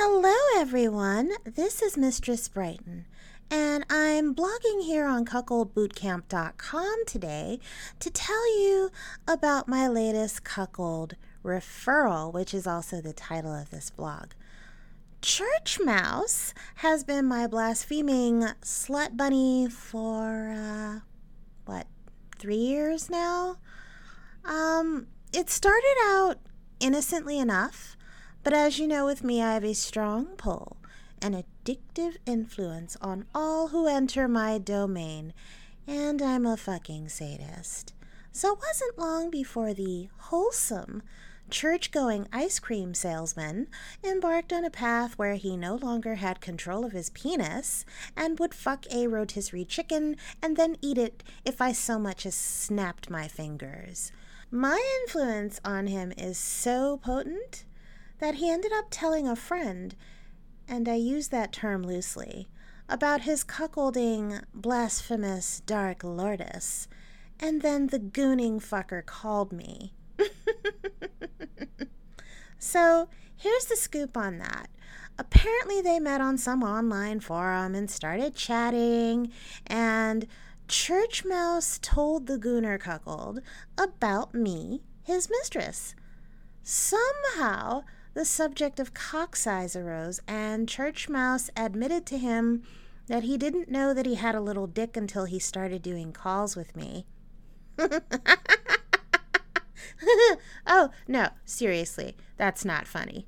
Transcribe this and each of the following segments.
Hello, everyone. This is Mistress Brighton, and I'm blogging here on cuckoldbootcamp.com today to tell you about my latest cuckold referral, which is also the title of this blog. Church Mouse has been my blaspheming slut bunny for, 3 years now? It started out innocently enough, but as you know with me, I have a strong pull, an addictive influence on all who enter my domain, and I'm a fucking sadist. So it wasn't long before the wholesome, church-going ice cream salesman embarked on a path where he no longer had control of his penis and would fuck a rotisserie chicken and then eat it if I so much as snapped my fingers. My influence on him is so potent that he ended up telling a friend, and I use that term loosely, about his cuckolding, blasphemous dark lordess, and then the gooning fucker called me. So here's the scoop on that. Apparently they met on some online forum and started chatting, and Church Mouse told the gooner cuckold about me, his mistress. Somehow the subject of cock size arose, and Church Mouse admitted to him that he didn't know that he had a little dick until he started doing calls with me. Oh, no, seriously, that's not funny.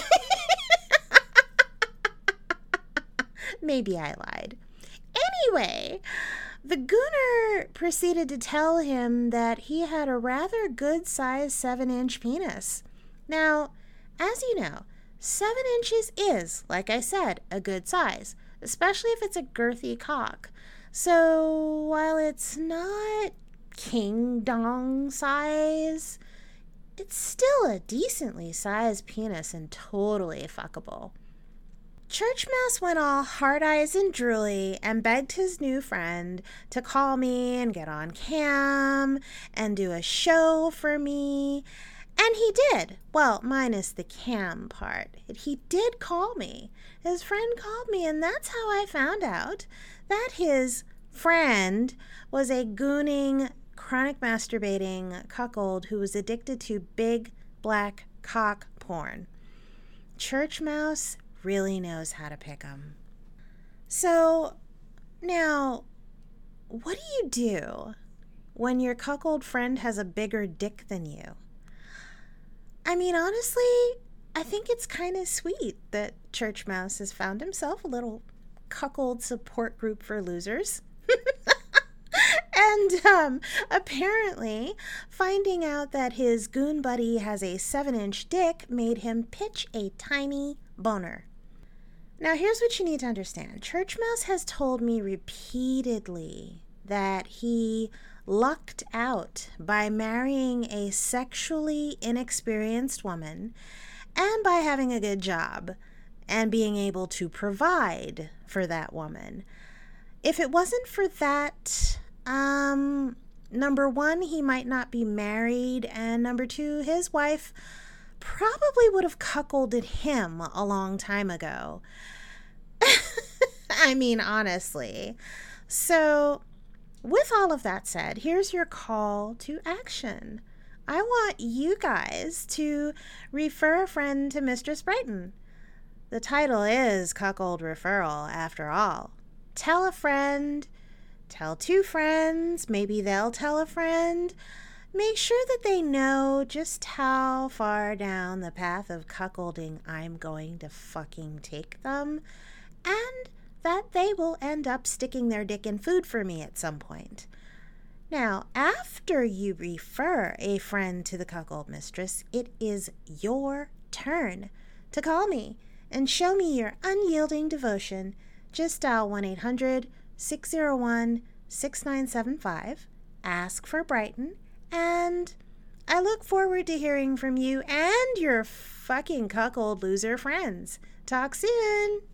Maybe I lied. Anyway, the gooner proceeded to tell him that he had a rather good-sized 7-inch penis. Now, as you know, 7 inches is, like I said, a good size, especially if it's a girthy cock. So while it's not king dong size, it's still a decently sized penis and totally fuckable. Church Mouse went all hard eyes and drooly and begged his new friend to call me and get on cam and do a show for me. And he did. Well, minus the cam part. He did call me. His friend called me, and that's how I found out that his friend was a gooning, chronic masturbating cuckold who was addicted to big black cock porn. Church Mouse really knows how to pick 'em. So, now, what do you do when your cuckold friend has a bigger dick than you? I mean, honestly, I think it's kind of sweet that Church Mouse has found himself a little cuckold support group for losers. And apparently, finding out that his goon buddy has a 7-inch dick made him pitch a tiny boner. Now, here's what you need to understand. Church Mouse has told me repeatedly that he lucked out by marrying a sexually inexperienced woman and by having a good job and being able to provide for that woman. If it wasn't for that, number one, he might not be married, and number two, his wife probably would have cuckolded him a long time ago. I mean, honestly. So, with all of that said, here's your call to action. I want you guys to refer a friend to Mistress Brighton. The title is Cuckold Referral, after all. Tell a friend, tell 2 friends, maybe they'll tell a friend. Make sure that they know just how far down the path of cuckolding I'm going to fucking take them, and that they will end up sticking their dick in food for me at some point. Now, after you refer a friend to the cuckold mistress, it is your turn to call me and show me your unyielding devotion. Just dial 1-800-601-6975, ask for Brighton, and I look forward to hearing from you and your fucking cuckold loser friends. Talk soon!